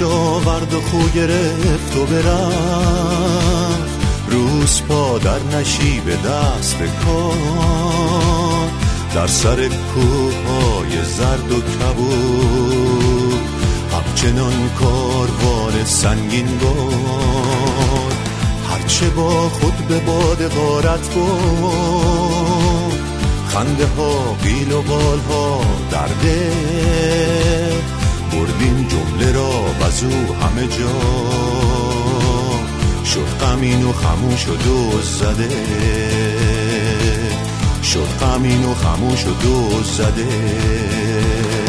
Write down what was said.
هوش آورد و خو گرفت و برفت، روز پا در نشیب دست کار، در سر کوههای زرد و کبود همچنان کاروان سنگین باد. هرچه با خود به باد غارت بود، خنده ها قیل و قال ها در دل، بردیم جمله را وزو همه جا، شد غمین و خموش و دوز زده، شد غمین و خموش و دوز زده.